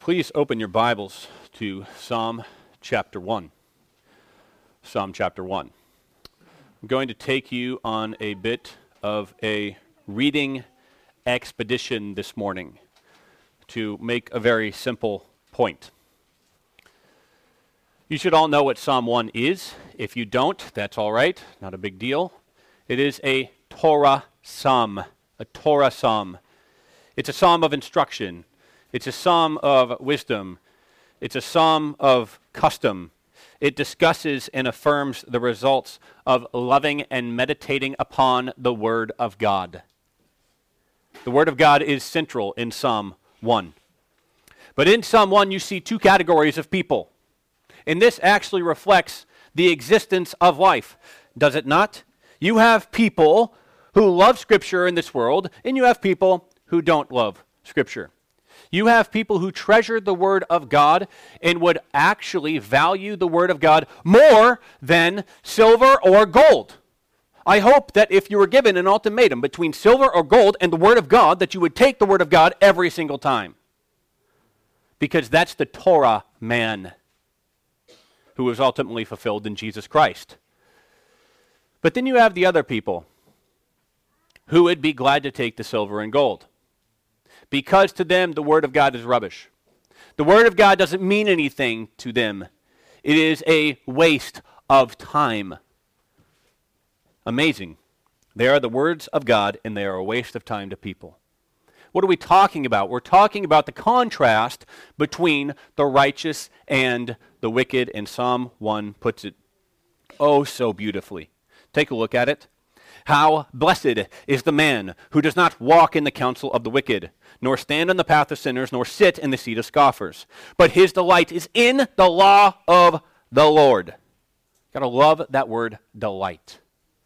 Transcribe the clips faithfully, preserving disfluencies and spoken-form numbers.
Please open your Bibles to Psalm chapter one. Psalm chapter one. I'm going to take you on a bit of a reading expedition this morning to make a very simple point. You should all know what Psalm one is. If you don't, that's all right, not a big deal. It is a Torah psalm, a Torah psalm. It's a psalm of instruction. It's a psalm of wisdom. It's a psalm of custom. It discusses and affirms the results of loving and meditating upon the Word of God. The Word of God is central in Psalm one. But in Psalm one, you see two categories of people. And this actually reflects the existence of life, does it not? You have people who love Scripture in this world, and you have people who don't love Scripture. You have people who treasure the Word of God and would actually value the Word of God more than silver or gold. I hope that if you were given an ultimatum between silver or gold and the Word of God, that you would take the Word of God every single time. Because that's the Torah man who was ultimately fulfilled in Jesus Christ. But then you have the other people who would be glad to take the silver and gold, because to them the Word of God is rubbish. The Word of God doesn't mean anything to them. It is a waste of time. Amazing. They are the words of God, and they are a waste of time to people. What are we talking about? We're talking about the contrast between the righteous and the wicked, and Psalm one puts it oh so beautifully. Take a look at it. How blessed is the man who does not walk in the counsel of the wicked, nor stand in the path of sinners, nor sit in the seat of scoffers. But his delight is in the law of the Lord. Gotta love that word, delight.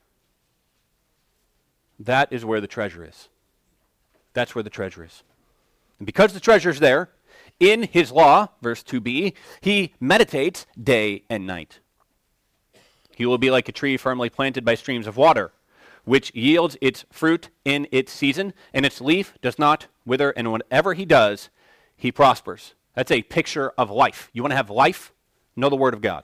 That is where the treasure is. That's where the treasure is. And because the treasure is there, in his law, verse two b, he meditates day and night. He will be like a tree firmly planted by streams of water, which yields its fruit in its season, and its leaf does not wither, and whatever he does, he prospers. That's a picture of life. You want to have life? Know the Word of God.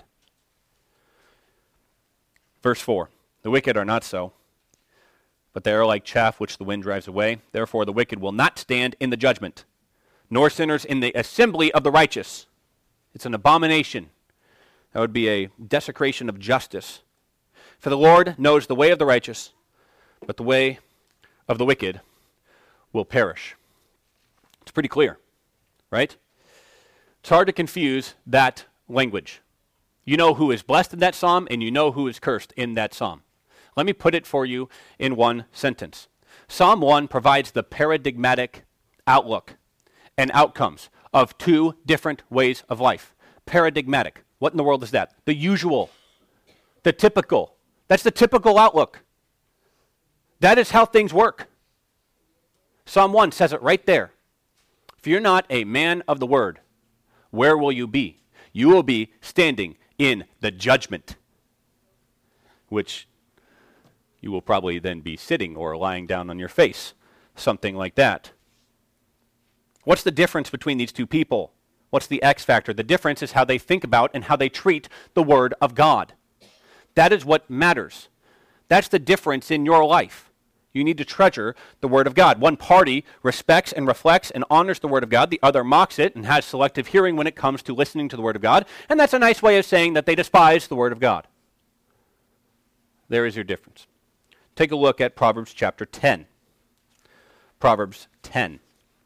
Verse four, the wicked are not so, but they are like chaff which the wind drives away. Therefore the wicked will not stand in the judgment, nor sinners in the assembly of the righteous. It's an abomination. That would be a desecration of justice. For the Lord knows the way of the righteous, but the way of the wicked will perish. It's pretty clear, right? It's hard to confuse that language. You know who is blessed in that psalm, and you know who is cursed in that psalm. Let me put it for you in one sentence. Psalm one provides the paradigmatic outlook and outcomes of two different ways of life. Paradigmatic. What in the world is that? The usual, the typical. That's the typical outlook. That is how things work. Psalm one says it right there. If you're not a man of the Word, where will you be? You will be standing in the judgment, which you will probably then be sitting or lying down on your face, something like that. What's the difference between these two people? What's the X factor? The difference is how they think about and how they treat the Word of God. That is what matters. That's the difference in your life. You need to treasure the Word of God. One party respects and reflects and honors the Word of God. The other mocks it and has selective hearing when it comes to listening to the Word of God. And that's a nice way of saying that they despise the Word of God. There is your difference. Take a look at Proverbs chapter ten. Proverbs ten.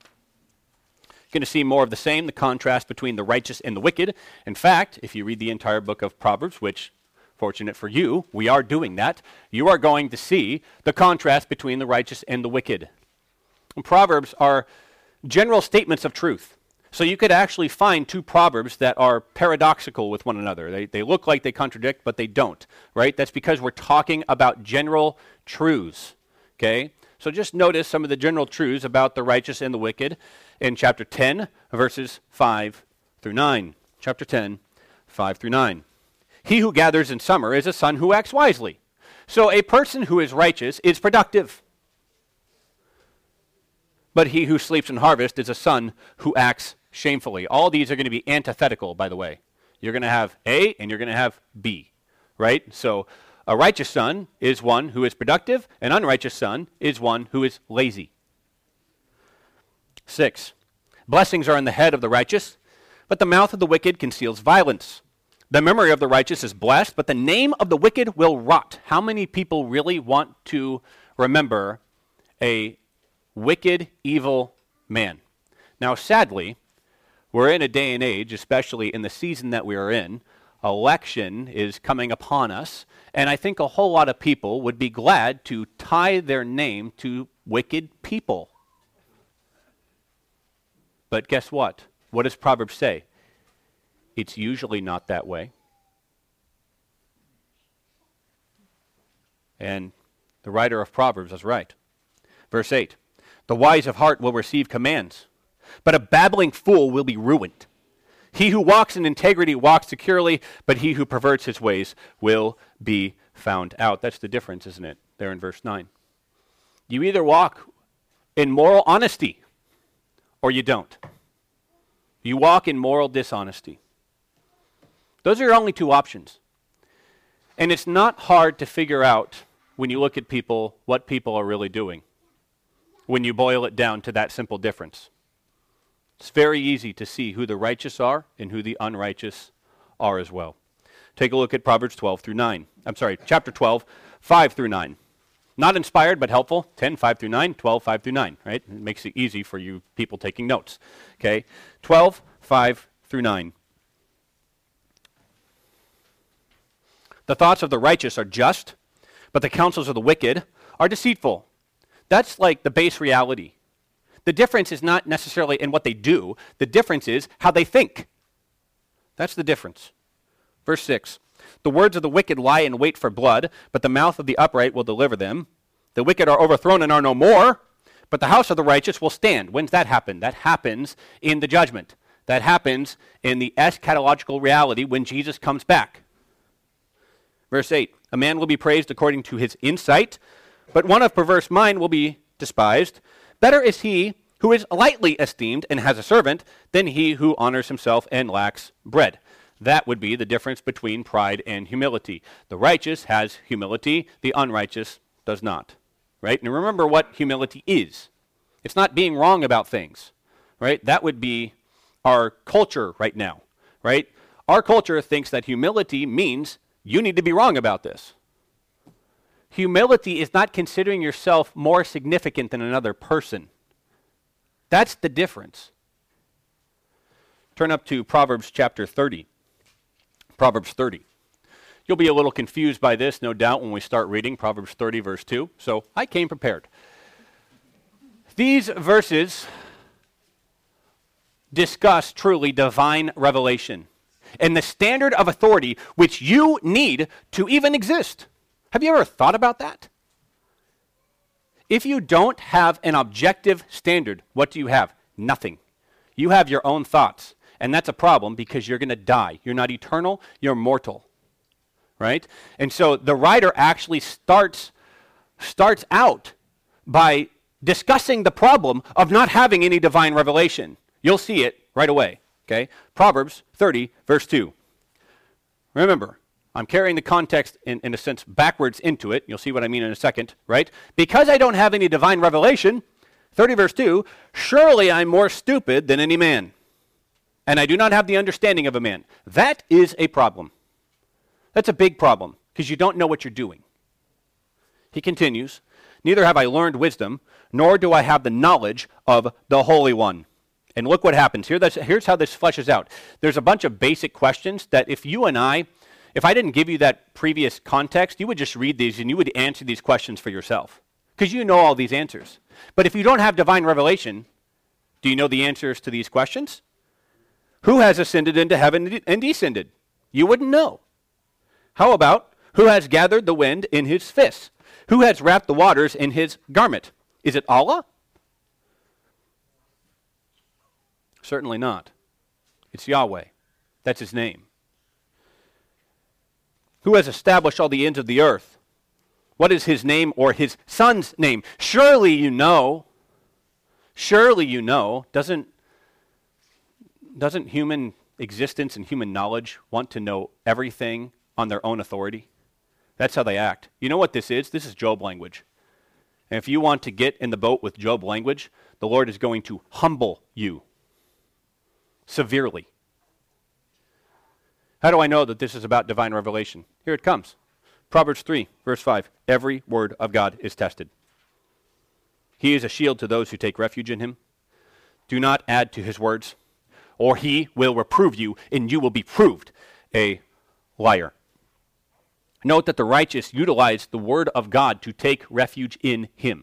You're going to see more of the same, the contrast between the righteous and the wicked. In fact, if you read the entire book of Proverbs, which, fortunate for you, we are doing that, you are going to see the contrast between the righteous and the wicked. And Proverbs are general statements of truth. So you could actually find two Proverbs that are paradoxical with one another. They, they look like they contradict, but they don't, right? That's because we're talking about general truths, okay? So just notice some of the general truths about the righteous and the wicked in chapter ten, verses five through nine. Chapter ten, five through nine. He who gathers in summer is a son who acts wisely. So a person who is righteous is productive. But he who sleeps in harvest is a son who acts shamefully. All these are going to be antithetical, by the way. You're going to have A and you're going to have B, right? So a righteous son is one who is productive. An unrighteous son is one who is lazy. Six, blessings are in the head of the righteous, but the mouth of the wicked conceals violence. The memory of the righteous is blessed, but the name of the wicked will rot. How many people really want to remember a wicked, evil man? Now, sadly, we're in a day and age, especially in the season that we are in, election is coming upon us, and I think a whole lot of people would be glad to tie their name to wicked people. But guess what? What does Proverbs say? It's usually not that way. And the writer of Proverbs is right. Verse eight, the wise of heart will receive commands, but a babbling fool will be ruined. He who walks in integrity walks securely, but he who perverts his ways will be found out. That's the difference, isn't it? There in verse nine. You either walk in moral honesty or you don't. You walk in moral dishonesty. Those are your only two options. And it's not hard to figure out when you look at people what people are really doing, when you boil it down to that simple difference. It's very easy to see who the righteous are and who the unrighteous are as well. Take a look at Proverbs twelve through nine. I'm sorry, chapter twelve, five through nine. Not inspired, but helpful. ten, five through nine, twelve, five through nine, right? It makes it easy for you people taking notes. Okay, twelve, five through nine. The thoughts of the righteous are just, but the counsels of the wicked are deceitful. That's like the base reality. The difference is not necessarily in what they do. The difference is how they think. That's the difference. Verse six, the words of the wicked lie in wait for blood, but the mouth of the upright will deliver them. The wicked are overthrown and are no more, but the house of the righteous will stand. When's that happen? That happens in the judgment. That happens in the eschatological reality when Jesus comes back. Verse eight, a man will be praised according to his insight, but one of perverse mind will be despised. Better is he who is lightly esteemed and has a servant than he who honors himself and lacks bread. That would be the difference between pride and humility. The righteous has humility, the unrighteous does not. Right? And remember what humility is. It's not being wrong about things. Right? That would be our culture right now. Right? Our culture thinks that humility means you need to be wrong about this. Humility is not considering yourself more significant than another person. That's the difference. Turn up to Proverbs chapter thirty. Proverbs thirty. You'll be a little confused by this, no doubt, when we start reading Proverbs thirty, verse two. So I came prepared. These verses discuss truly divine revelation and the standard of authority which you need to even exist. Have you ever thought about that? If you don't have an objective standard, what do you have? Nothing. You have your own thoughts, and that's a problem because you're going to die. You're not eternal, you're mortal, right? And so the writer actually starts, starts out by discussing the problem of not having any divine revelation. You'll see it right away, okay? Proverbs thirty, verse two. Remember, I'm carrying the context, in, in a sense, backwards into it. You'll see what I mean in a second, right? Because I don't have any divine revelation, thirty verse two, surely I'm more stupid than any man, and I do not have the understanding of a man. That is a problem. That's a big problem, because you don't know what you're doing. He continues, neither have I learned wisdom, nor do I have the knowledge of the Holy One. And look what happens. Here, that's, here's how this fleshes out. There's a bunch of basic questions that if you and I, if I didn't give you that previous context, you would just read these and you would answer these questions for yourself. Because you know all these answers. But if you don't have divine revelation, do you know the answers to these questions? Who has ascended into heaven and descended? You wouldn't know. How about, who has gathered the wind in his fist? Who has wrapped the waters in his garment? Is it Allah? Certainly not. It's Yahweh. That's his name. Who has established all the ends of the earth? What is his name or his son's name? Surely you know. Surely you know. Doesn't doesn't human existence and human knowledge want to know everything on their own authority? That's how they act. You know what this is? This is Job language. And if you want to get in the boat with Job language, the Lord is going to humble you severely. How do I know that this is about divine revelation? Here it comes. Proverbs three, verse five. Every word of God is tested. He is a shield to those who take refuge in him. Do not add to his words, or he will reprove you, and you will be proved a liar. Note that the righteous utilize the word of God to take refuge in him.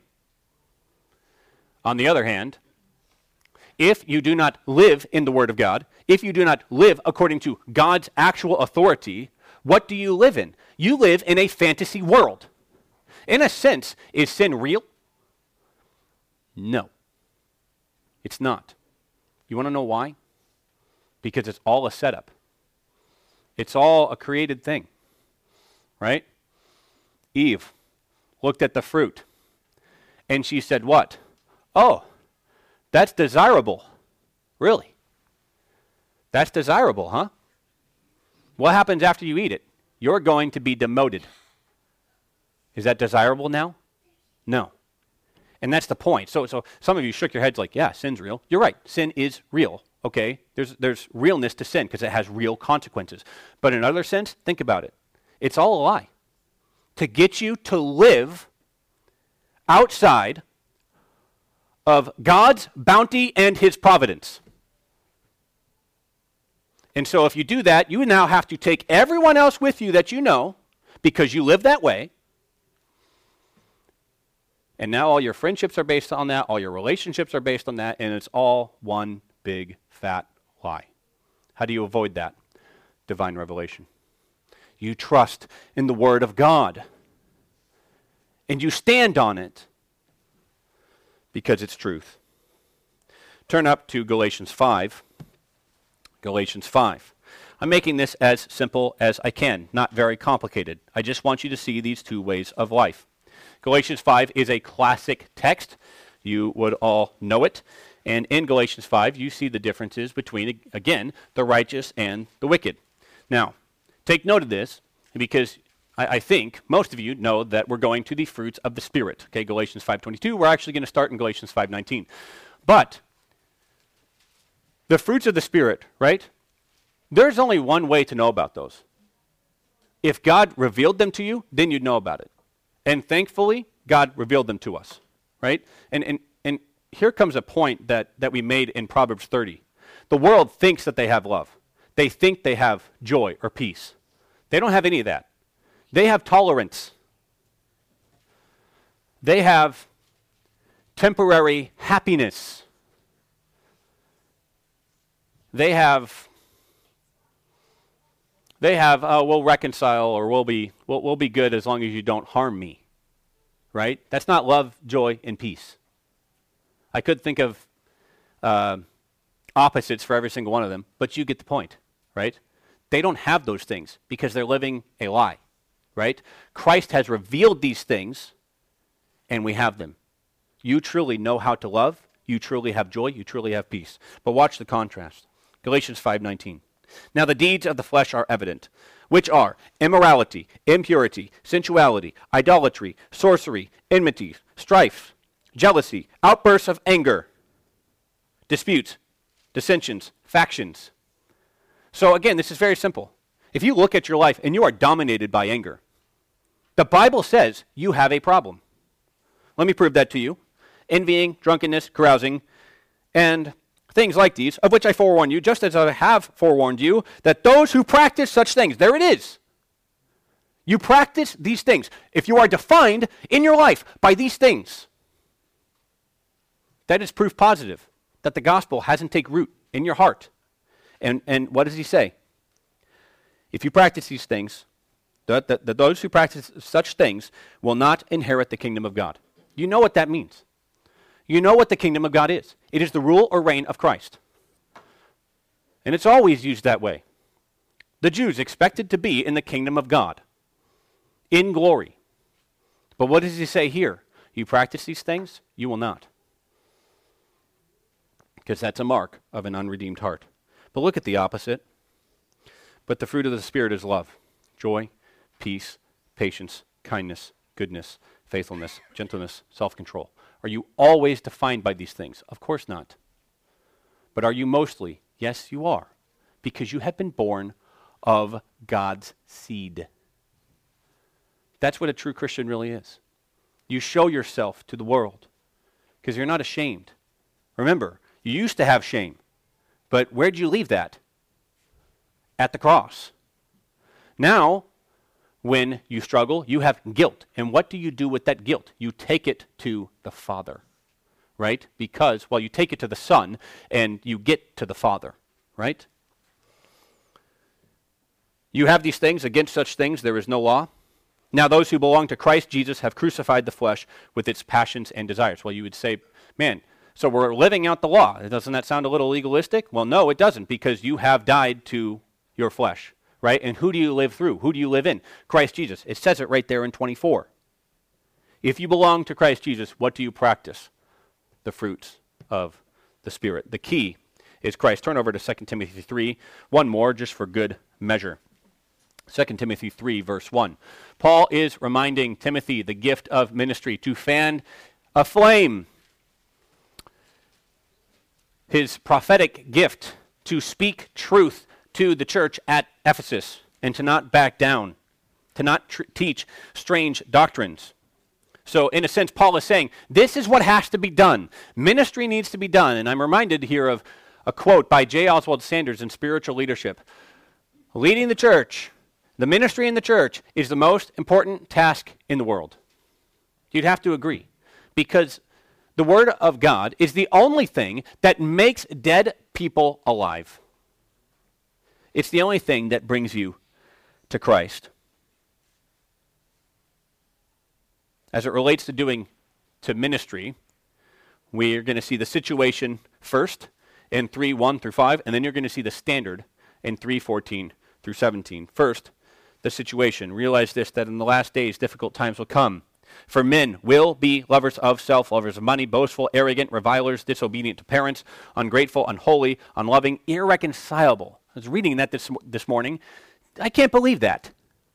On the other hand, if you do not live in the word of God, if you do not live according to God's actual authority, what do you live in? You live in a fantasy world. In a sense, is sin real? No. It's not. You want to know why? Because it's all a setup. It's all a created thing. Right? Eve looked at the fruit and she said, what? Oh, that's desirable. Really? That's desirable, huh? What happens after you eat it? You're going to be demoted. Is that desirable now? No. And that's the point. So so some of you shook your heads like, yeah, sin's real. You're right. Sin is real. Okay? There's there's realness to sin because it has real consequences. But in another sense, think about it. It's all a lie. To get you to live outside of God's bounty and his providence. And so if you do that, you now have to take everyone else with you that you know because you live that way. And now all your friendships are based on that, all your relationships are based on that, and it's all one big fat lie. How do you avoid that? Divine revelation. You trust in the Word of God. And you stand on it because it's truth. Turn up to Galatians five. Galatians five. I'm making this as simple as I can, not very complicated. I just want you to see these two ways of life. Galatians five is a classic text. You would all know it. And in Galatians five, you see the differences between, again, the righteous and the wicked. Now, take note of this, because I, I think most of you know that we're going to the fruits of the Spirit. Okay, Galatians five twenty-two. We're actually going to start in Galatians five nineteen. But the fruits of the Spirit, right? There's only one way to know about those. If God revealed them to you, then you'd know about it. And thankfully, God revealed them to us, right? And and and here comes a point that, that we made in Proverbs thirty. The world thinks that they have love. They think they have joy or peace. They don't have any of that. They have tolerance. They have temporary happiness. They have, they have, uh, we'll reconcile or we'll be, we'll, we'll be good as long as you don't harm me. Right? That's not love, joy, and peace. I could think of uh, opposites for every single one of them, but you get the point, right? They don't have those things because they're living a lie, right? Christ has revealed these things, and we have them. You truly know how to love. You truly have joy. You truly have peace. But watch the contrast. Galatians five nineteen. Now the deeds of the flesh are evident, which are immorality, impurity, sensuality, idolatry, sorcery, enmity, strife, jealousy, outbursts of anger, disputes, dissensions, factions. So again, this is very simple. If you look at your life and you are dominated by anger, the Bible says you have a problem. Let me prove that to you. Envying, drunkenness, carousing, and things like these, of which I forewarn you, just as I have forewarned you, that those who practice such things, there it is. You practice these things. If you are defined in your life by these things, that is proof positive that the gospel hasn't taken root in your heart. And and what does he say? If you practice these things, that, that, that those who practice such things will not inherit the kingdom of God. You know what that means. You know what the kingdom of God is. It is the rule or reign of Christ. And it's always used that way. The Jews expected to be in the kingdom of God, in glory. But what does he say here? You practice these things, you will not. Because that's a mark of an unredeemed heart. But look at the opposite. But the fruit of the Spirit is love, joy, peace, patience, kindness, goodness, faithfulness, gentleness, self-control. Are you always defined by these things? Of course not. But are you mostly? Yes, you are. Because you have been born of God's seed. That's what a true Christian really is. You show yourself to the world because you're not ashamed. Remember, you used to have shame, but where'd you leave that? At the cross. Now, when you struggle, you have guilt. And what do you do with that guilt? You take it to the Father, right? Because, well, you take it to the Son and you get to the Father, right? You have these things. Against such things there is no law. Now those who belong to Christ Jesus have crucified the flesh with its passions and desires. Well, you would say, man, so we're living out the law. Doesn't that sound a little legalistic? Well, no, it doesn't, because you have died to your flesh, right? And who do you live through? Who do you live in? Christ Jesus. It says it right there in twenty-four. If you belong to Christ Jesus, what do you practice? The fruits of the Spirit. The key is Christ. Turn over to Second Timothy three. One more, just for good measure. Second Timothy three, verse one. Paul is reminding Timothy the gift of ministry, to fan a flame. His prophetic gift, to speak truth to the church at Ephesus, and to not back down, to not tr- teach strange doctrines. So in a sense, Paul is saying, this is what has to be done. Ministry needs to be done. And I'm reminded here of a quote by J. Oswald Sanders in Spiritual Leadership. Leading the church, the ministry in the church, is the most important task in the world. You'd have to agree. Because the Word of God is the only thing that makes dead people alive. It's the only thing that brings you to Christ. As it relates to doing to ministry, we're going to see the situation first in three one through five, and then you're going to see the standard in three fourteen through seventeen. First, the situation. Realize this, that in the last days difficult times will come. For men will be lovers of self, lovers of money, boastful, arrogant, revilers, disobedient to parents, ungrateful, unholy, unloving, irreconcilable. I was reading that this, this morning. I can't believe that.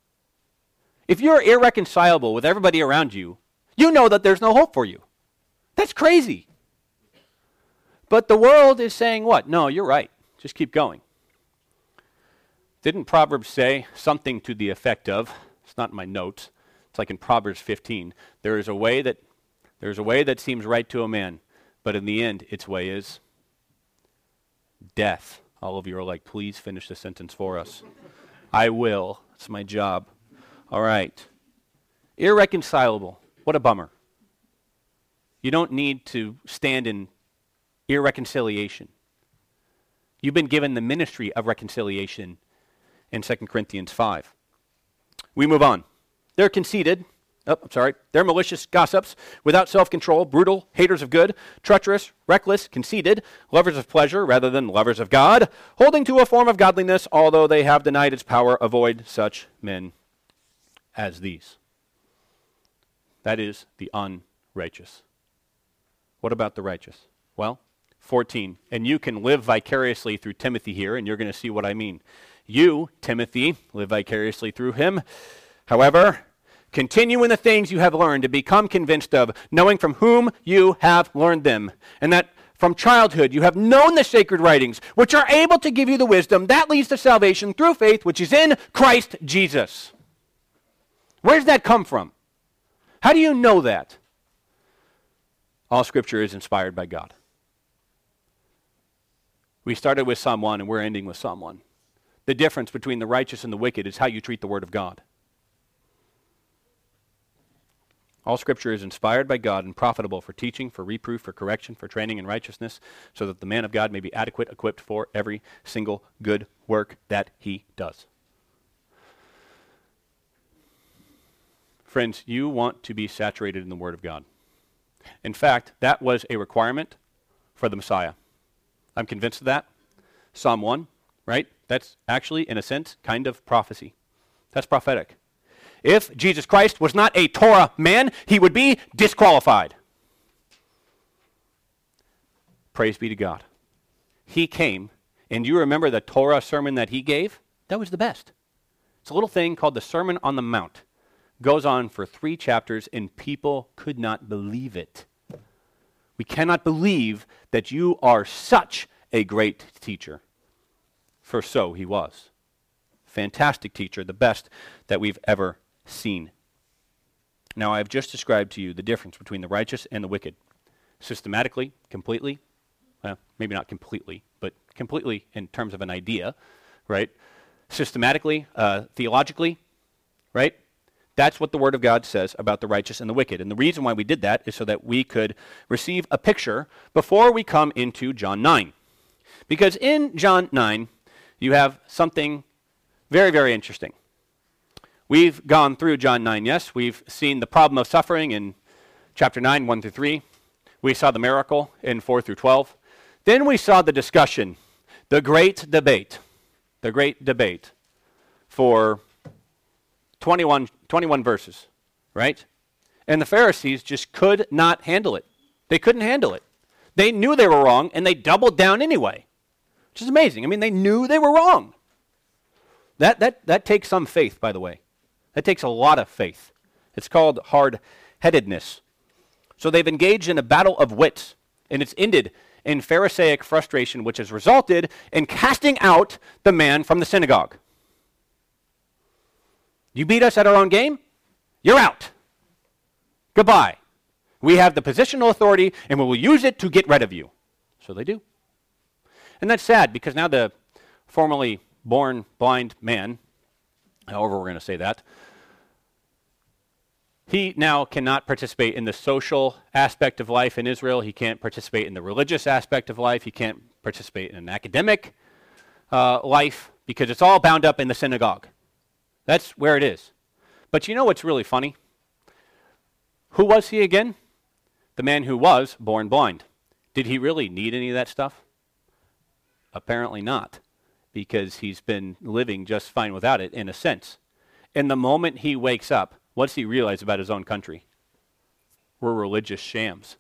If you're irreconcilable with everybody around you, you know that there's no hope for you. That's crazy. But the world is saying what? No, you're right. Just keep going. Didn't Proverbs say something to the effect of, it's not in my notes, it's like in Proverbs fifteen, there is a way that there's a way that seems right to a man, but in the end its way is death. All of you are like, please finish the sentence for us. I will. It's my job. All right. Irreconcilable. What a bummer. You don't need to stand in irreconciliation. You've been given the ministry of reconciliation in Second Corinthians five. We move on. They're conceited. Oh, I'm sorry. They're malicious gossips, without self-control, brutal, haters of good, treacherous, reckless, conceited, lovers of pleasure rather than lovers of God, holding to a form of godliness, although they have denied its power. Avoid such men as these. That is the unrighteous. What about the righteous? Well, fourteen. And you can live vicariously through Timothy here, and you're going to see what I mean. You, Timothy, live vicariously through him. However, continue in the things you have learned, to become convinced of, knowing from whom you have learned them, and that from childhood you have known the sacred writings, which are able to give you the wisdom that leads to salvation through faith, which is in Christ Jesus. Where does that come from? How do you know that? All Scripture is inspired by God. We started with Psalm one, and we're ending with Psalm one. The difference between the righteous and the wicked is how you treat the Word of God. All Scripture is inspired by God and profitable for teaching, for reproof, for correction, for training in righteousness, so that the man of God may be adequate, equipped for every single good work that he does. Friends, you want to be saturated in the Word of God. In fact, that was a requirement for the Messiah. I'm convinced of that. Psalm one, right? That's actually, in a sense, kind of prophecy. That's prophetic. If Jesus Christ was not a Torah man, he would be disqualified. Praise be to God. He came And do you remember the Torah sermon that he gave? That was the best. It's a little thing called the Sermon on the Mount. Goes on for three chapters, and people could not believe it. We cannot believe that you are such a great teacher. For so he was. Fantastic teacher, the best that we've ever seen. Now, I have just described to you the difference between the righteous and the wicked. Systematically, completely, well, maybe not completely, but completely in terms of an idea, right? Systematically, uh, theologically, right? That's what the Word of God says about the righteous and the wicked. And the reason why we did that is so that we could receive a picture before we come into John nine. Because in John nine, you have something very, very interesting. We've gone through John nine, yes. We've seen the problem of suffering in chapter nine, one through three. We saw the miracle in four through twelve. Then we saw the discussion, the great debate, the great debate for twenty-one, twenty-one verses, right? And the Pharisees just could not handle it. They couldn't handle it. They knew they were wrong, and they doubled down anyway, which is amazing. I mean, they knew they were wrong. That, that, that takes some faith, by the way. That takes a lot of faith. It's called hard-headedness. So they've engaged in a battle of wits, and it's ended in Pharisaic frustration, which has resulted in casting out the man from the synagogue. You beat us at our own game? You're out. Goodbye. We have the positional authority, and we will use it to get rid of you. So they do. And that's sad, because now the formerly born blind man, however we're going to say that, he now cannot participate in the social aspect of life in Israel. He can't participate in the religious aspect of life. He can't participate in an academic uh, life, because it's all bound up in the synagogue. That's where it is. But you know what's really funny? Who was he again? The man who was born blind. Did he really need any of that stuff? Apparently not, because he's been living just fine without it in a sense. And the moment he wakes up, what does he realize about his own country? We're religious shams.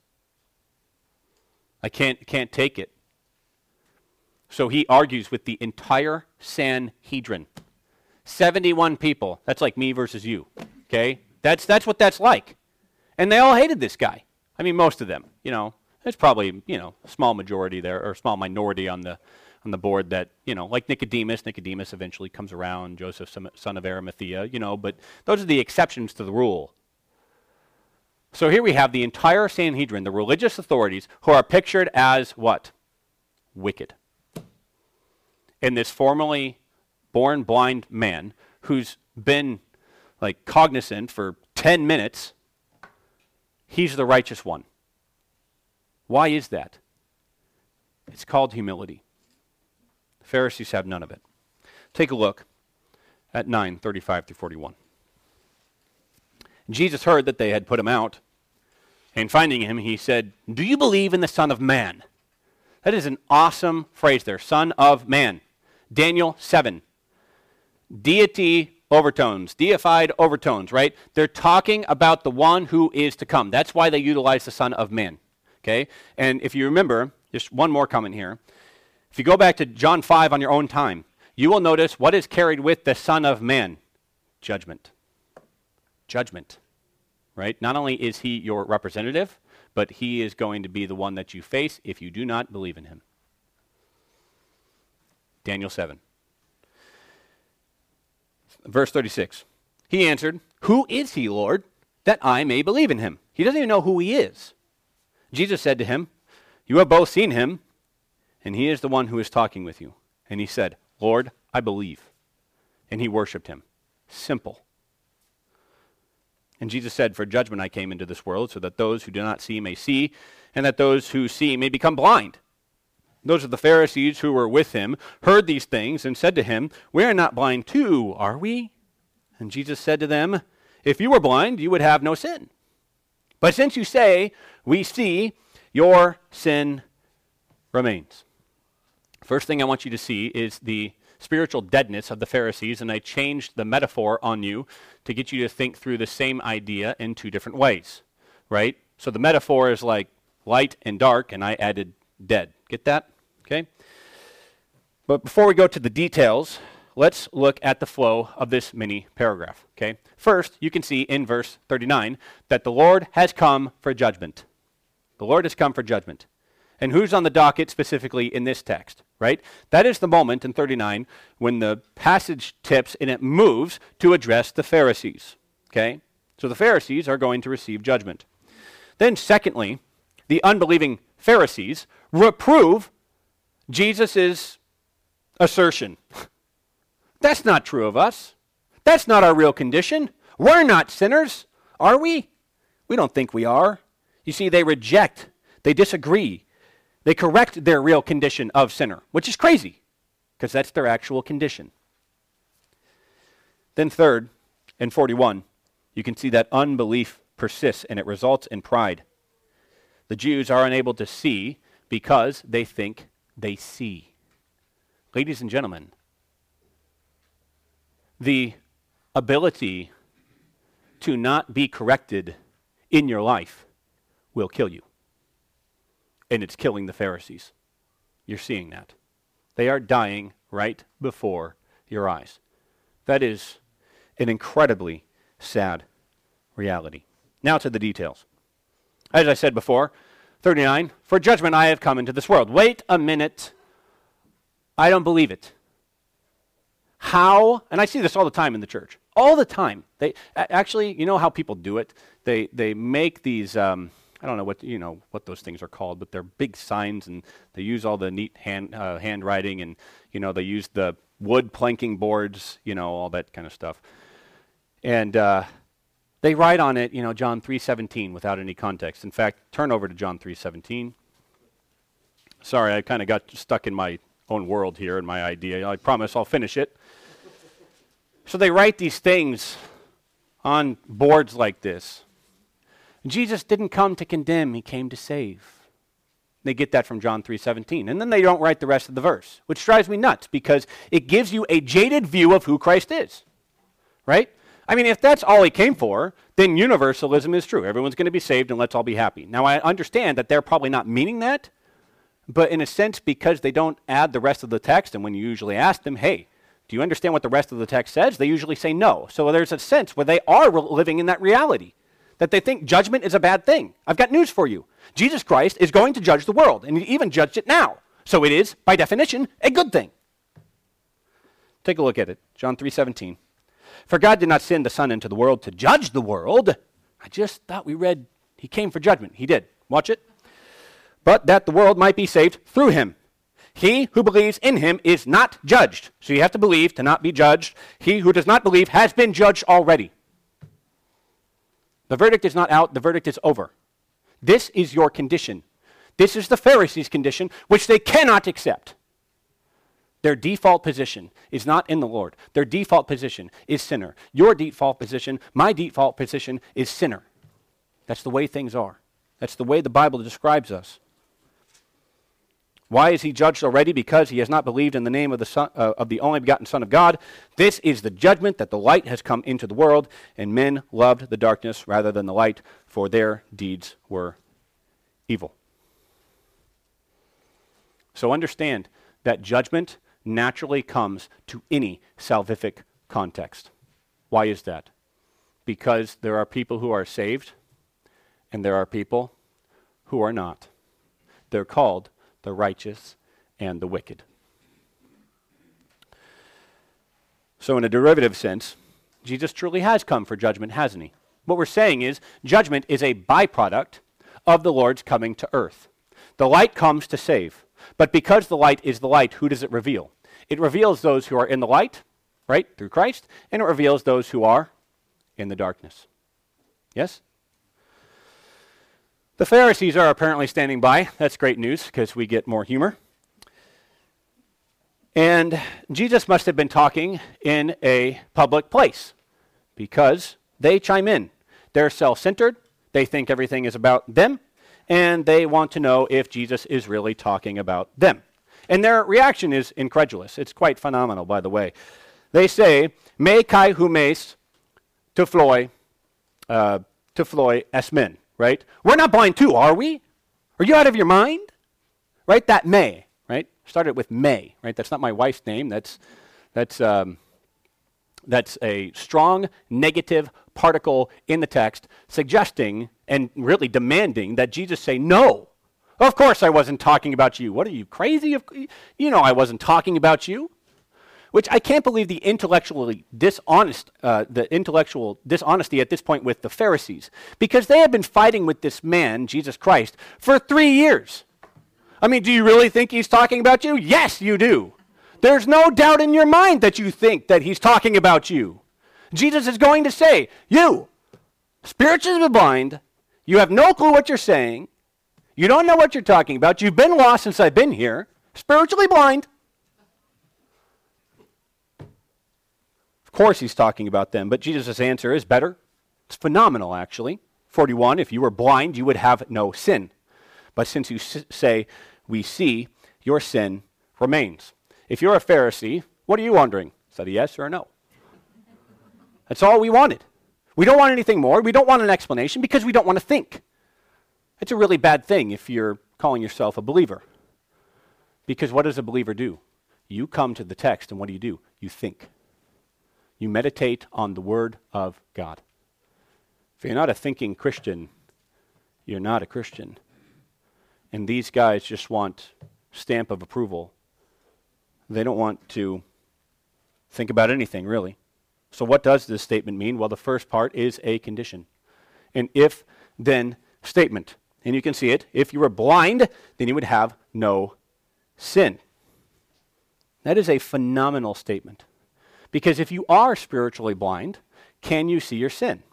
I can't, can't take it. So he argues with the entire Sanhedrin. seventy-one people. That's like me versus you. Okay? That's that's what that's like. And they all hated this guy. I mean, most of them. You know, there's probably, you know, a small majority there, or a small minority on the on the board that, you know, like Nicodemus. Nicodemus eventually comes around, Joseph, son of Arimathea, you know, but those are the exceptions to the rule. So here we have the entire Sanhedrin, the religious authorities, who are pictured as what? Wicked. And this formerly born blind man who's been like cognizant for ten minutes, he's the righteous one. Why is that? It's called humility. The Pharisees have none of it. Take a look at nine thirty-five through forty-one. Jesus heard that they had put him out, and finding him, he said, "Do you believe in the Son of Man?" That is an awesome phrase there, Son of Man. Daniel seven. Deity overtones, deified overtones, right? They're talking about the one who is to come. That's why they utilize the Son of Man, okay? And if you remember, just one more comment here. If you go back to John five on your own time, you will notice what is carried with the Son of Man? Judgment. Judgment, right? Not only is he your representative, but he is going to be the one that you face if you do not believe in him. Daniel seven. Verse thirty-six. He answered, "Who is he, Lord, that I may believe in him?" He doesn't even know who he is. Jesus said to him, "You have both seen him, and he is the one who is talking with you." And he said, "Lord, I believe." And he worshiped him. Simple. And Jesus said, "For judgment I came into this world, so that those who do not see may see, and that those who see may become blind." Those of the Pharisees who were with him heard these things and said to him, "We are not blind too, are we?" And Jesus said to them, "If you were blind, you would have no sin. But since you say, 'We see,' your sin remains." First thing I want you to see is the spiritual deadness of the Pharisees, and I changed the metaphor on you to get you to think through the same idea in two different ways, right? So the metaphor is like light and dark, and I added dead. Get that? Okay? But before we go to the details, let's look at the flow of this mini paragraph, okay? First, you can see in verse thirty-nine that the Lord has come for judgment. The Lord has come for judgment. And who's on the docket specifically in this text, right? That is the moment in thirty-nine when the passage tips and it moves to address the Pharisees, okay? So the Pharisees are going to receive judgment. Then secondly, the unbelieving Pharisees reprove Jesus' assertion. That's not true of us. That's not our real condition. We're not sinners, are we? We don't think we are. You see, they reject, they disagree, they correct their real condition of sinner, which is crazy, because that's their actual condition. Then third, in forty-one, you can see that unbelief persists and it results in pride. The Jews are unable to see because they think they see. Ladies and gentlemen, the ability to not be corrected in your life will kill you. And it's killing the Pharisees. You're seeing that. They are dying right before your eyes. That is an incredibly sad reality. Now to the details. As I said before, thirty-nine, for judgment I have come into this world. Wait a minute. I don't believe it. How, and I see this all the time in the church, all the time. They actually, you know how people do it? They they make these, um, I don't know what you know what those things are called, but they're big signs, and they use all the neat hand uh, handwriting, and you know they use the wood planking boards, you know all that kind of stuff, and uh, they write on it, you know John three seventeen without any context. In fact, turn over to John three seventeen. Sorry, I kind of got stuck in my own world here and my idea. I promise I'll finish it. So they write these things on boards like this. Jesus didn't come to condemn, he came to save. They get that from John three seventeen. And then they don't write the rest of the verse, which drives me nuts because it gives you a jaded view of who Christ is. Right? I mean, if that's all he came for, then universalism is true. Everyone's going to be saved and let's all be happy. Now, I understand that they're probably not meaning that, but in a sense, because they don't add the rest of the text, and when you usually ask them, hey, do you understand what the rest of the text says? They usually say no. So there's a sense where they are re- living in that reality, that they think judgment is a bad thing. I've got news for you. Jesus Christ is going to judge the world, and he even judged it now. So it is, by definition, a good thing. Take a look at it. John three seventeen. For God did not send the Son into the world to judge the world. I just thought we read he came for judgment. He did. Watch it. But that the world might be saved through him. He who believes in him is not judged. So you have to believe to not be judged. He who does not believe has been judged already. The verdict is not out. The verdict is over. This is your condition. This is the Pharisees' condition, which they cannot accept. Their default position is not in the Lord. Their default position is sinner. Your default position, my default position is sinner. That's the way things are. That's the way the Bible describes us. Why is he judged already? Because he has not believed in the name of the Son, uh, of the only begotten Son of God. This is the judgment that the light has come into the world, and men loved the darkness rather than the light, for their deeds were evil. So understand that judgment naturally comes to any salvific context. Why is that? Because there are people who are saved, and there are people who are not. They're called the righteous and the wicked. So in a derivative sense, Jesus truly has come for judgment, hasn't he? What we're saying is judgment is a byproduct of the Lord's coming to earth. The light comes to save. But because the light is the light, who does it reveal? It reveals those who are in the light, right, through Christ, and it reveals those who are in the darkness. Yes? The Pharisees are apparently standing by. That's great news because we get more humor. And Jesus must have been talking in a public place because they chime in. They're self-centered. They think everything is about them. And they want to know if Jesus is really talking about them. And their reaction is incredulous. It's quite phenomenal, by the way. They say, me kai humes to floy, uh, to floy es men. Right? We're not blind too, are we? Are you out of your mind? Right? That may, right? Started with may, right? That's not my wife's name. That's, that's, um, that's a strong negative particle in the text suggesting and really demanding that Jesus say, no, of course I wasn't talking about you. What are you, crazy? You know I wasn't talking about you. Which I can't believe the intellectually dishonest, uh, the intellectual dishonesty at this point with the Pharisees, because they have been fighting with this man, Jesus Christ, for three years. I mean, do you really think he's talking about you? Yes, you do. There's no doubt in your mind that you think that he's talking about you. Jesus is going to say, you, spiritually blind, you have no clue what you're saying, you don't know what you're talking about, you've been lost since I've been here, spiritually blind. Of course he's talking about them, but Jesus' answer is better. It's phenomenal, actually. forty-one, if you were blind, you would have no sin. But since you s- say, we see, your sin remains. If you're a Pharisee, what are you wondering? Is that a yes or a no? That's all we wanted. We don't want anything more. We don't want an explanation because we don't want to think. It's a really bad thing if you're calling yourself a believer. Because what does a believer do? You come to the text, and what do you do? You think. You meditate on the Word of God. If you're not a thinking Christian, you're not a Christian. And these guys just want stamp of approval. They don't want to think about anything, really. So what does this statement mean? Well, the first part is a condition. An if-then statement. And you can see it. If you were blind, then you would have no sin. That is a phenomenal statement. Because if you are spiritually blind, can you see your sin?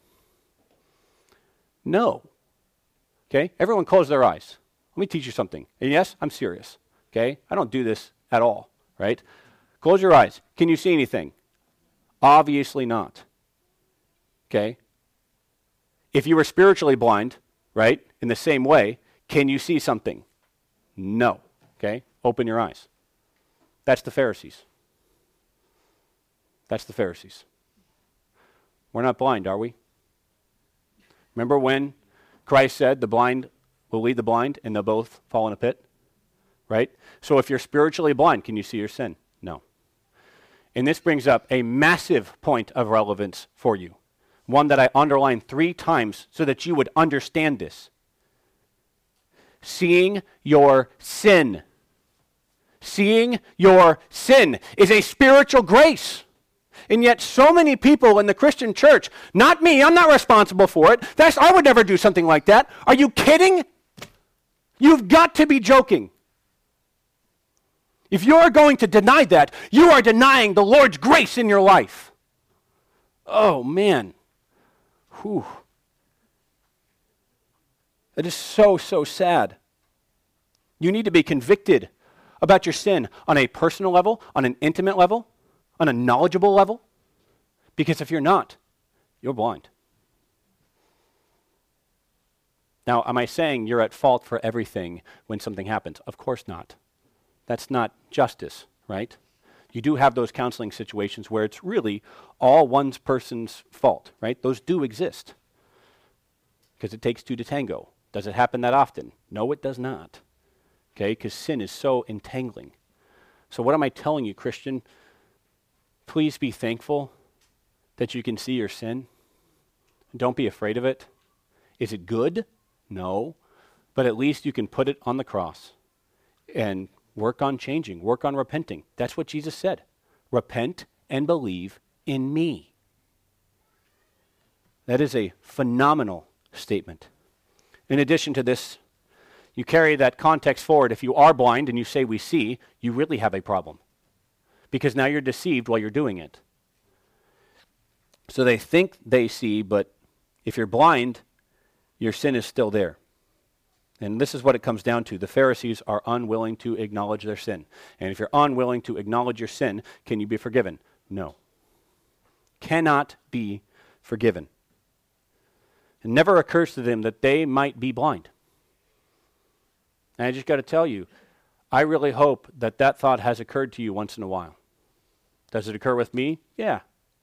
No. Okay? Everyone close their eyes. Let me teach you something. And yes, I'm serious. Okay? I don't do this at all, right? Close your eyes. Can you see anything? Obviously not. Okay? If you were spiritually blind, right, in the same way, can you see something? No. Okay? Open your eyes. That's the Pharisees. That's the Pharisees. We're not blind, are we? Remember when Christ said the blind will lead the blind and they'll both fall in a pit? Right? So if you're spiritually blind, can you see your sin? No. And this brings up a massive point of relevance for you. One that I underlined three times so that you would understand this. Seeing your sin. Seeing your sin is a spiritual grace. And yet so many people in the Christian church, not me, I'm not responsible for it. That's, I would never do something like that. Are you kidding? You've got to be joking. If you're going to deny that, you are denying the Lord's grace in your life. Oh, man. Whew. That is so, so sad. You need to be convicted about your sin on a personal level, on an intimate level, on a knowledgeable level, because if you're not, you're blind. Now, am I saying you're at fault for everything when something happens? Of course not. That's not justice, right? You do have those counseling situations where it's really all one person's fault, right? Those do exist because it takes two to tango. Does it happen that often? No, it does not, okay? Because sin is so entangling. So what am I telling you, Christian? Please be thankful that you can see your sin. Don't be afraid of it. Is it good? No. But at least you can put it on the cross and work on changing, work on repenting. That's what Jesus said. Repent and believe in me. That is a phenomenal statement. In addition to this, you carry that context forward. If you are blind and you say we see, you really have a problem. Because now you're deceived while you're doing it. So they think they see, but if you're blind, your sin is still there. And this is what it comes down to. The Pharisees are unwilling to acknowledge their sin. And if you're unwilling to acknowledge your sin, can you be forgiven? No. Cannot be forgiven. It never occurs to them that they might be blind. And I just got to tell you, I really hope that that thought has occurred to you once in a while. Does it occur with me? Yeah.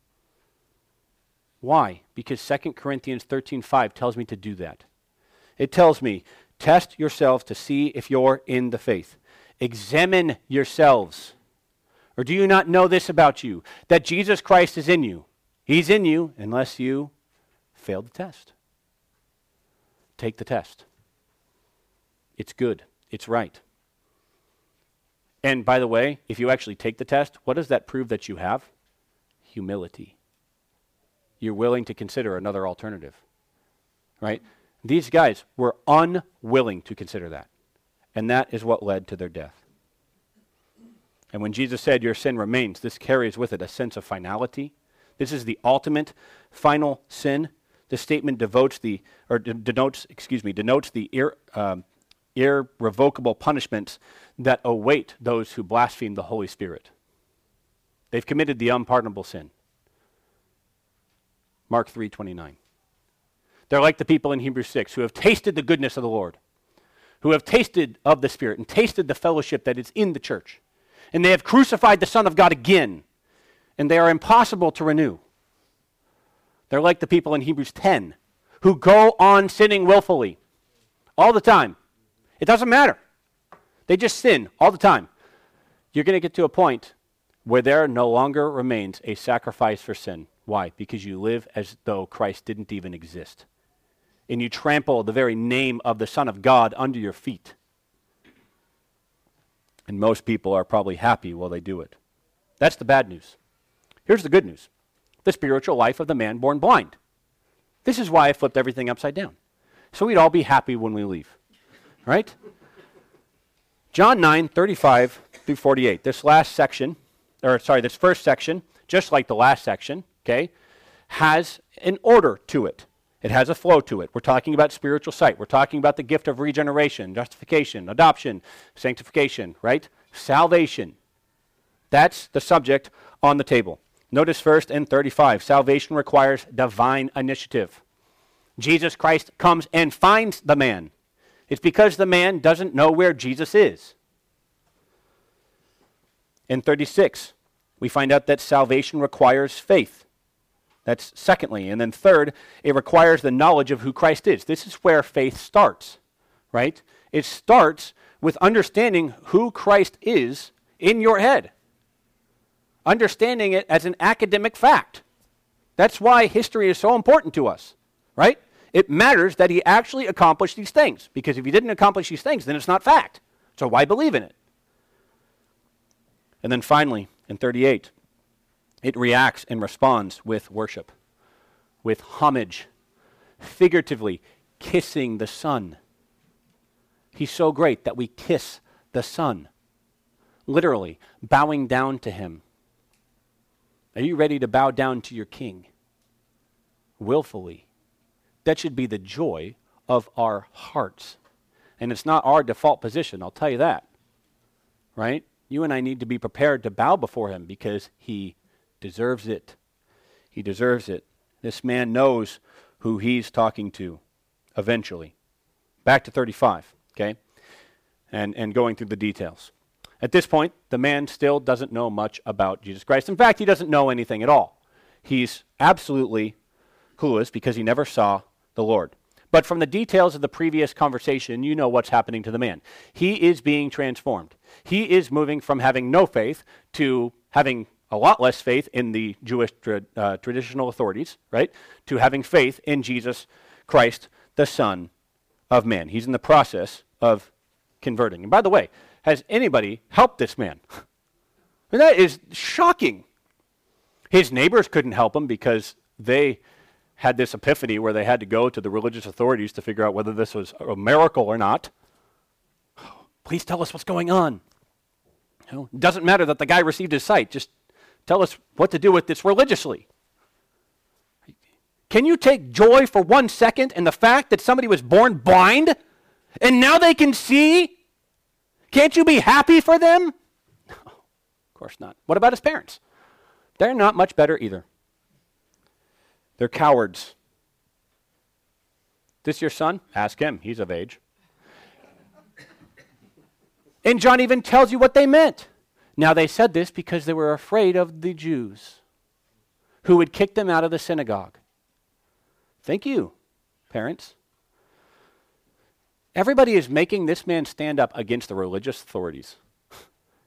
Why? Because Second Corinthians thirteen five tells me to do that. It tells me, test yourselves to see if you're in the faith. Examine yourselves. Or do you not know this about you, that Jesus Christ is in you? He's in you unless you fail the test. Take the test. It's good. It's right. And by the way, if you actually take the test, what does that prove that you have? Humility. You're willing to consider another alternative, right? These guys were unwilling to consider that. And that is what led to their death. And when Jesus said, your sin remains, this carries with it a sense of finality. This is the ultimate final sin. This statement devotes the, or de- denotes, excuse me, denotes the ir, um, irrevocable punishments that await those who blaspheme the Holy Spirit. They've committed the unpardonable sin. Mark three twenty-nine. They're like the people in Hebrews six who have tasted the goodness of the Lord, who have tasted of the Spirit and tasted the fellowship that is in the church. And they have crucified the Son of God again, and they are impossible to renew. They're like the people in Hebrews ten who go on sinning willfully all the time. It doesn't matter. They just sin all the time. You're going to get to a point where there no longer remains a sacrifice for sin. Why? Because you live as though Christ didn't even exist. And you trample the very name of the Son of God under your feet. And most people are probably happy while they do it. That's the bad news. Here's the good news. The spiritual life of the man born blind. This is why I flipped everything upside down. So we'd all be happy when we leave. Right? John nine, thirty-five through forty-eight. This last section, or sorry, this first section, just like the last section, okay, has an order to it. It has a flow to it. We're talking about spiritual sight. We're talking about the gift of regeneration, justification, adoption, sanctification, right? Salvation. That's the subject on the table. Notice first in thirty-five, salvation requires divine initiative. Jesus Christ comes and finds the man. It's because the man doesn't know where Jesus is. In thirty-six, we find out that salvation requires faith. That's secondly. And then third, it requires the knowledge of who Christ is. This is where faith starts, right? It starts with understanding who Christ is in your head. Understanding it as an academic fact. That's why history is so important to us, right? It matters that he actually accomplished these things, because if he didn't accomplish these things, then it's not fact. So why believe in it? And then finally, in thirty-eight, it reacts and responds with worship, with homage, figuratively kissing the Son. He's so great that we kiss the Son, literally bowing down to him. Are you ready to bow down to your King? Willfully. That should be the joy of our hearts. And it's not our default position, I'll tell you that. Right? You and I need to be prepared to bow before him because he deserves it. He deserves it. This man knows who he's talking to eventually. Back to thirty-five, okay? And, and going through the details. At this point, the man still doesn't know much about Jesus Christ. In fact, he doesn't know anything at all. He's absolutely clueless because he never saw the Lord. But from the details of the previous conversation, you know what's happening to the man. He is being transformed. He is moving from having no faith to having a lot less faith in the Jewish tra- uh, traditional authorities, right? To having faith in Jesus Christ, the Son of Man. He's in the process of converting. And by the way, has anybody helped this man? And that is shocking. His neighbors couldn't help him because they had this epiphany where they had to go to the religious authorities to figure out whether this was a miracle or not. Please tell us what's going on. You know, it doesn't matter that the guy received his sight. Just tell us what to do with this religiously. Can you take joy for one second in the fact that somebody was born blind and now they can see? Can't you be happy for them? No, of course not. What about his parents? They're not much better either. They're cowards. This your son? Ask him. He's of age. And John even tells you what they meant. Now they said this because they were afraid of the Jews who would kick them out of the synagogue. Thank you, parents. Everybody is making this man stand up against the religious authorities.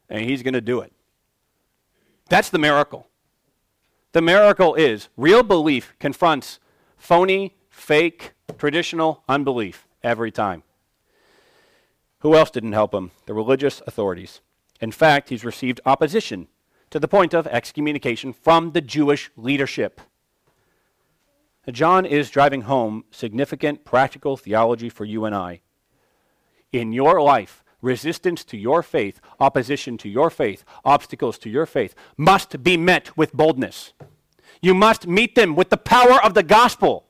and he's going to do it. That's the miracle. The miracle is real belief confronts phony, fake, traditional unbelief every time. Who else didn't help him? The religious authorities. In fact, he's received opposition to the point of excommunication from the Jewish leadership. John is driving home significant practical theology for you and I. In your life, resistance to your faith, opposition to your faith, obstacles to your faith must be met with boldness. You must meet them with the power of the gospel.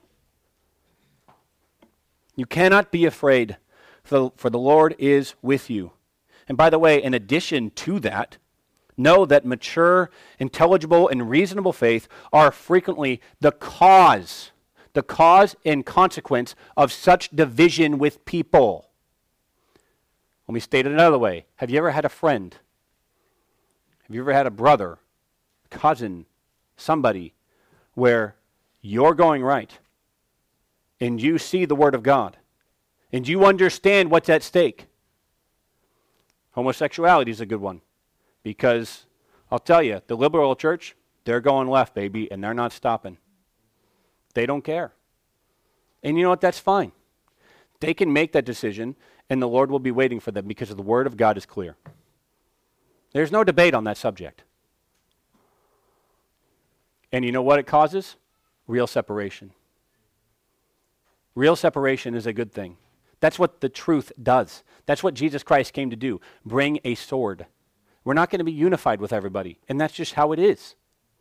You cannot be afraid, for, for the Lord is with you. And by the way, in addition to that, know that mature, intelligible, and reasonable faith are frequently the cause, the cause and consequence of such division with people. Let me state it another way. Have you ever had a friend? Have you ever had a brother, cousin, somebody where you're going right and you see the Word of God and you understand what's at stake? Homosexuality is a good one. Because I'll tell you, the liberal church, they're going left, baby, and they're not stopping. They don't care. And you know what? That's fine. They can make that decision, and the Lord will be waiting for them because the Word of God is clear. There's no debate on that subject. And you know what it causes? Real separation. Real separation is a good thing. That's what the truth does. That's what Jesus Christ came to do. Bring a sword. We're not going to be unified with everybody, and that's just how it is.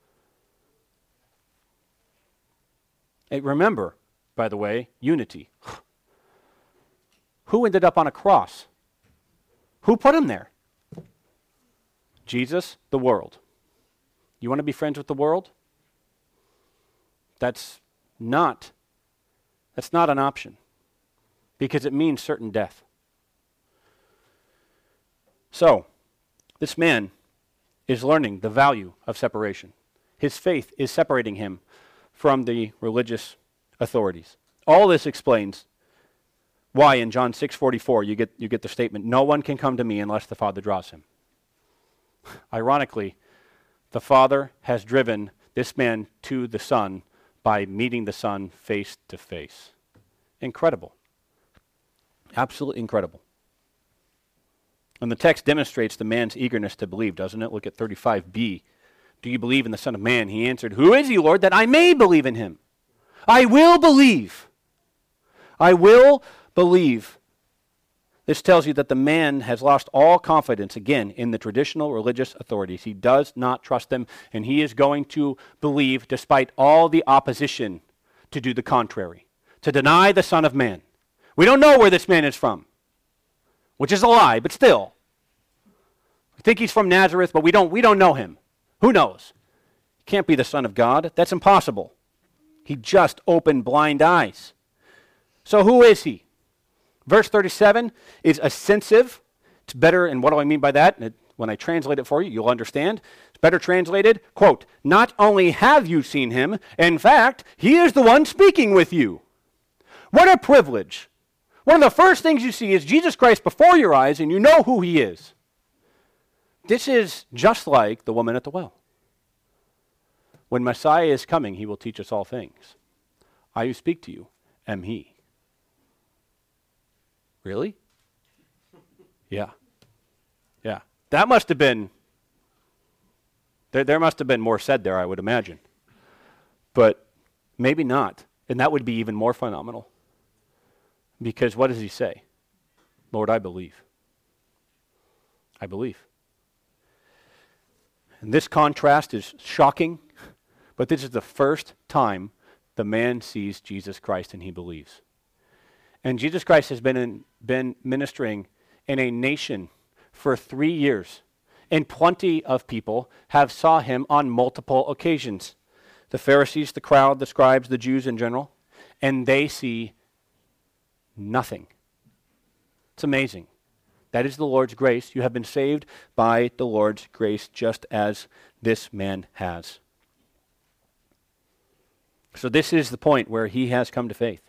And remember, by the way, unity. Who ended up on a cross? Who put him there? Jesus, the world. You want to be friends with the world? That's not, that's not an option, because it means certain death. So, this man is learning the value of separation. His faith is separating him from the religious authorities. All this explains why in John six forty-four you get, you get the statement, "No one can come to me unless the Father draws him." Ironically, the Father has driven this man to the Son by meeting the Son face to face. Incredible. Absolutely incredible. And the text demonstrates the man's eagerness to believe, doesn't it? Look at thirty-five b. Do you believe in the Son of Man? He answered, "Who is he, Lord, that I may believe in him?" I will believe. I will believe. This tells you that the man has lost all confidence, again, in the traditional religious authorities. He does not trust them, and he is going to believe despite all the opposition to do the contrary, to deny the Son of Man. We don't know where this man is from, which is a lie, but still. We think he's from Nazareth, but we don't, we don't know him. Who knows? He can't be the Son of God. That's impossible. He just opened blind eyes. So who is he? Verse thirty-seven is ascensive. It's better, and what do I mean by that? It, when I translate it for you, you'll understand. It's better translated, quote, "Not only have you seen him, in fact, he is the one speaking with you." What a privilege. One of the first things you see is Jesus Christ before your eyes, and you know who he is. This is just like the woman at the well. When Messiah is coming, he will teach us all things. I who speak to you am he. Really? Yeah. Yeah. That must have been, there, there must have been more said there, I would imagine. But maybe not. And that would be even more phenomenal. Because what does he say? Lord, I believe. I believe. And this contrast is shocking, but this is the first time the man sees Jesus Christ and he believes. And Jesus Christ has been in, been ministering in a nation for three years, and plenty of people have saw him on multiple occasions. The Pharisees, the crowd, the scribes, the Jews in general, and they see nothing. It's amazing. That is the Lord's grace. You have been saved by the Lord's grace, just as this man has. So this is the point where he has come to faith.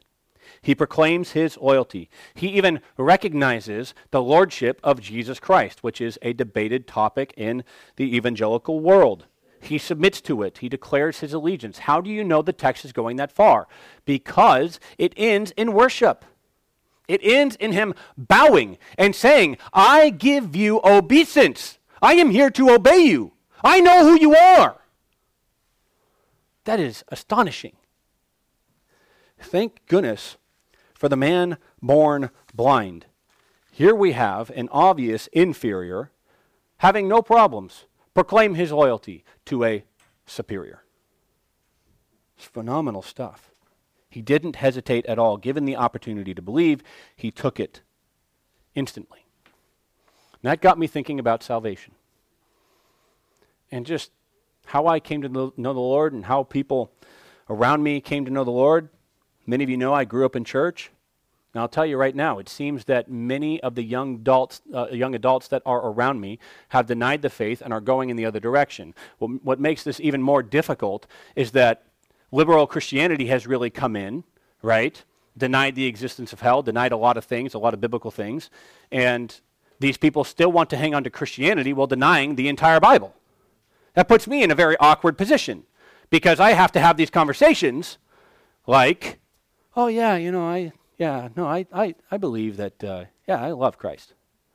He proclaims his loyalty. He even recognizes the lordship of Jesus Christ, which is a debated topic in the evangelical world. He submits to it. He declares his allegiance. How do you know the text is going that far? Because it ends in worship. It ends in him bowing and saying, I give you obeisance. I am here to obey you. I know who you are. That is astonishing. Thank goodness for the man born blind. Here we have an obvious inferior having no problems proclaim his loyalty to a superior. It's phenomenal stuff. He didn't hesitate at all. Given the opportunity to believe, he took it instantly. And that got me thinking about salvation. And just how I came to know the Lord and how people around me came to know the Lord. Many of you know I grew up in church. And I'll tell you right now, it seems that many of the young adults, uh, young adults that are around me have denied the faith and are going in the other direction. Well, what makes this even more difficult is that liberal Christianity has really come in, right? Denied the existence of hell, denied a lot of things, a lot of biblical things. And these people still want to hang on to Christianity while denying the entire Bible. That puts me in a very awkward position because I have to have these conversations like, oh yeah, you know, I... Yeah, no, I, I, I believe that, uh, yeah, I love Christ.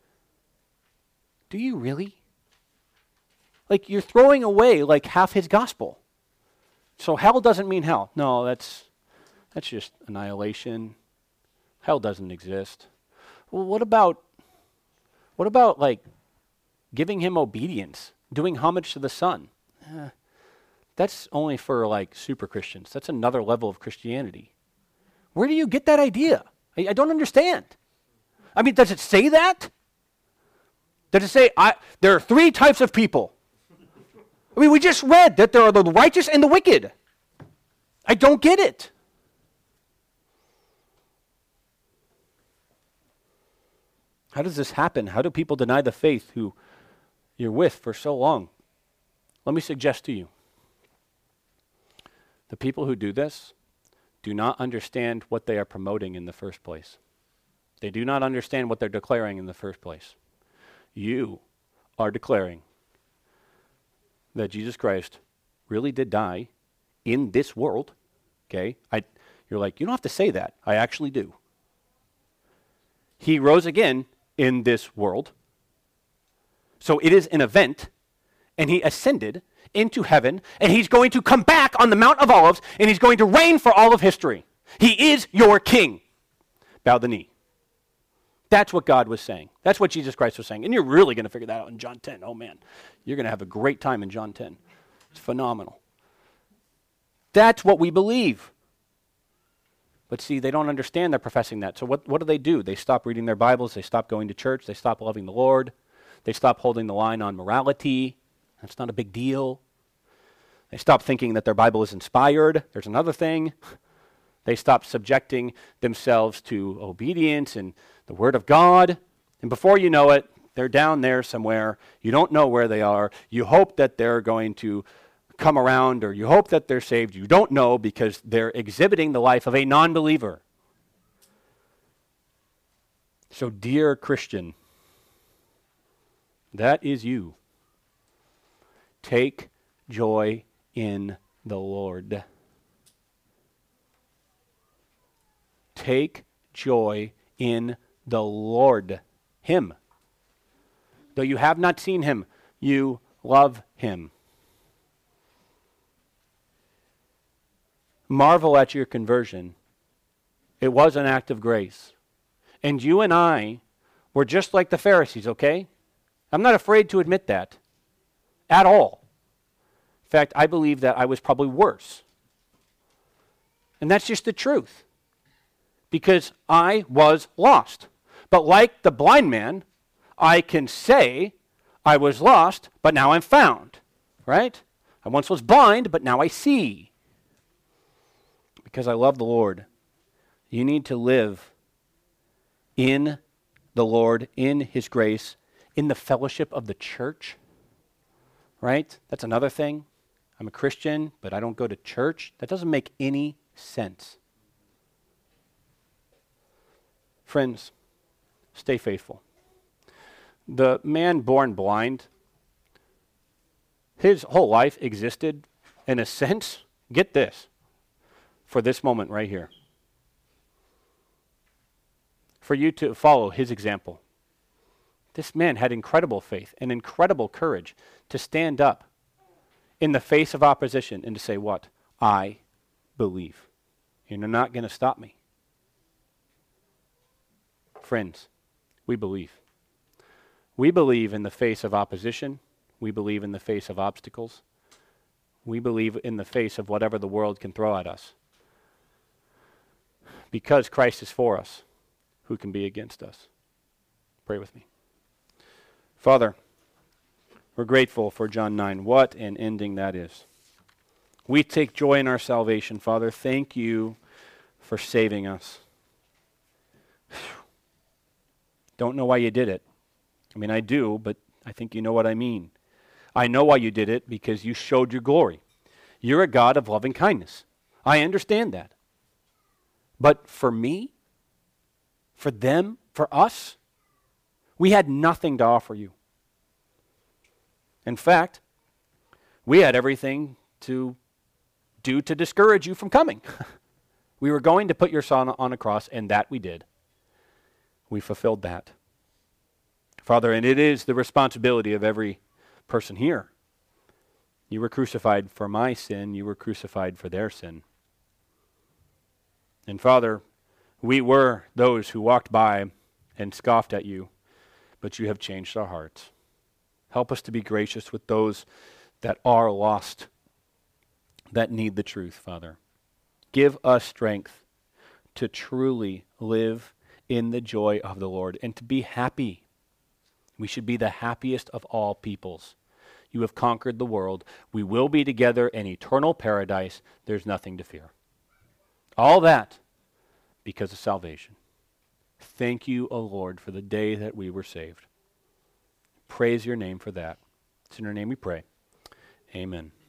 Do you really? Like, you're throwing away, like, half his gospel. So hell doesn't mean hell. No, that's that's just annihilation. Hell doesn't exist. Well, what about, what about, like, giving him obedience, doing homage to the Son? Uh, that's only for, like, super Christians. That's another level of Christianity. Where do you get that idea? I, I don't understand. I mean, does it say that? Does it say I, there are three types of people? I mean, we just read that there are the righteous and the wicked. I don't get it. How does this happen? How do people deny the faith who you're with for so long? Let me suggest to you, the people who do this do not understand what they are promoting in the first place. They do not understand what they're declaring in the first place. You are declaring that Jesus Christ really did die in this world. Okay? I, you're like, you don't have to say that. I actually do. He rose again in this world. So it is an event, and he ascended into heaven, and he's going to come back on the Mount of Olives, and he's going to reign for all of history. He is your king. Bow the knee. That's what God was saying. That's what Jesus Christ was saying. And you're really going to figure that out in John ten. Oh man, you're going to have a great time in John ten. It's phenomenal. That's what we believe. But see, they don't understand they're professing that. So what, what do they do? They stop reading their Bibles. They stop going to church. They stop loving the Lord. They stop holding the line on morality. That's not a big deal. They stop thinking that their Bible is inspired. There's another thing. They stop subjecting themselves to obedience and the Word of God. And before you know it, they're down there somewhere. You don't know where they are. You hope that they're going to come around, or you hope that they're saved. You don't know because they're exhibiting the life of a non-believer. So, dear Christian, that is you. Take joy in the Lord. Take joy in the Lord. Him. Though you have not seen him, you love him. Marvel at your conversion. It was an act of grace. And you and I were just like the Pharisees, okay? I'm not afraid to admit that. At all. In fact, I believe that I was probably worse. And that's just the truth. Because I was lost. But like the blind man, I can say I was lost, but now I'm found. Right? I once was blind, but now I see. Because I love the Lord. You need to live in the Lord, in his grace, in the fellowship of the church. Right? That's another thing. I'm a Christian, but I don't go to church. That doesn't make any sense. Friends, stay faithful. The man born blind, his whole life existed, in a sense, get this, for this moment right here. For you to follow his example. This man had incredible faith and incredible courage to stand up in the face of opposition and to say, what? I believe. You're not going to stop me. Friends, we believe. We believe in the face of opposition. We believe in the face of obstacles. We believe in the face of whatever the world can throw at us. Because Christ is for us, who can be against us? Pray with me. Father, we're grateful for John nine. What an ending that is. We take joy in our salvation, Father. Thank you for saving us. Don't know why you did it. I mean, I do, but I think you know what I mean. I know why you did it, because you showed your glory. You're a God of loving kindness. I understand that. But for me, for them, for us, we had nothing to offer you. In fact, we had everything to do to discourage you from coming. We were going to put your son on a cross, and that we did. We fulfilled that. Father, and it is the responsibility of every person here. You were crucified for my sin. You were crucified for their sin. And Father, we were those who walked by and scoffed at you, but you have changed our hearts. Help us to be gracious with those that are lost, that need the truth, Father. Give us strength to truly live in the joy of the Lord and to be happy. We should be the happiest of all peoples. You have conquered the world. We will be together in eternal paradise. There's nothing to fear. All that because of salvation. Thank you, O Lord, for the day that we were saved. Praise your name for that. It's in your name we pray. Amen.